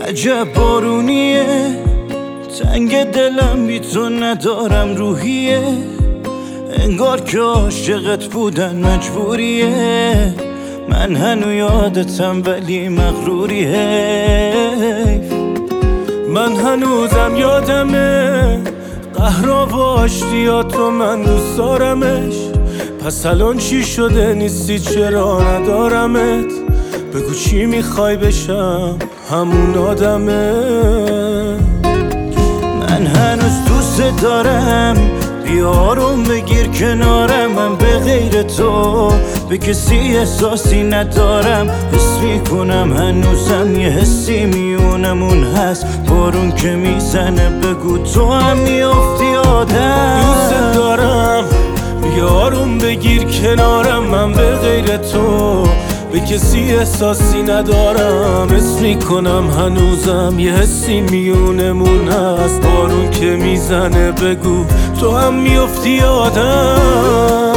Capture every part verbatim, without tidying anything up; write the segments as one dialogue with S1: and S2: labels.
S1: عجب بارونیه، تنگ دلم بی تو ندارم روحیه، انگار که عاشقت بودن مجبوریه. من هنو یادتم ولی مغروریه. من هنوزم یادمه قهرا و آشتیات رو، من دوست دارمش. پس الان چی شده نیستی، چرا ندارمت؟ بگو چی میخوای بشم همون آدمه. من هنوز دوست دارم، بیارم بگیر کنارم. من به غیر تو به کسی احساسی ندارم. حس میکنم هنوزم یه حسی میونمون هست. بارون که میزنه بگو تو هم میافتی آدم. دوست دارم، بیارم بگیر کنارم. من به غیر تو به کسی احساسی ندارم. حس میکنم هنوزم یه حسی میونمون هست. بارون که میزنه بگو تو هم میافتی آدم.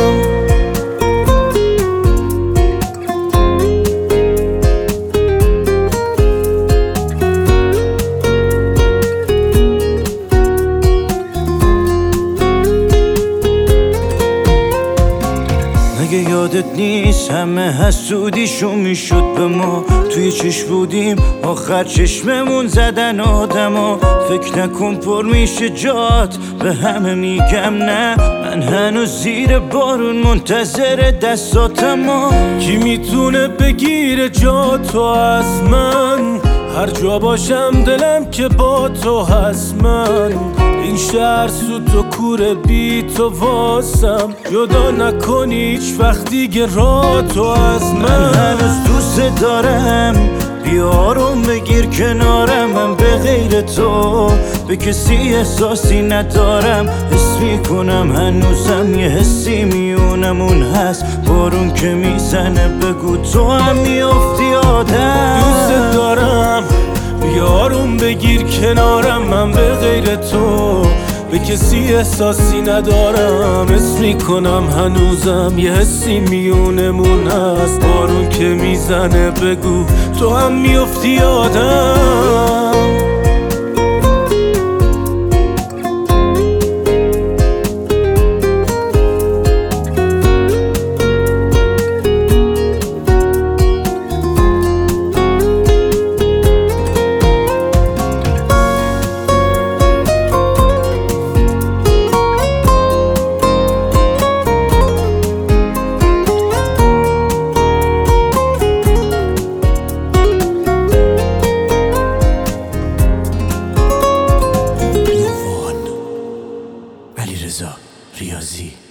S1: مگه یادت نیست همه حسودیشون میشد به ما؟ توی چشم بودیم آخر چشممون زدن آدما. فکر نکن پر میشه جات، به همه میگم نه. من هنوز زیر بارون منتظر دستاتم. کی میتونه بگیره جا تو از من؟ هر جا باشم دلم که با تو هست. من این شهر سوت و کوره بی تو واسم. جدا نکنی هیچ وقت دیگه را تو از من. من هنوز دوست دارم، بیارم بگیر کنارم. من به غیر تو به کسی احساسی ندارم. حس میکنم هنوزم یه حسی میونمون هست. بارون که میزنه بگو تو هم میافتی آدم. دوست دارم، بیارم بگیر کنارم. من به غیر تو به کسی احساسی ندارم. حس میکنم هنوزم یه حسی میونمون هست. بارون که میزنه بگو تو هم میافتی آدم.
S2: علیرضا ریاضی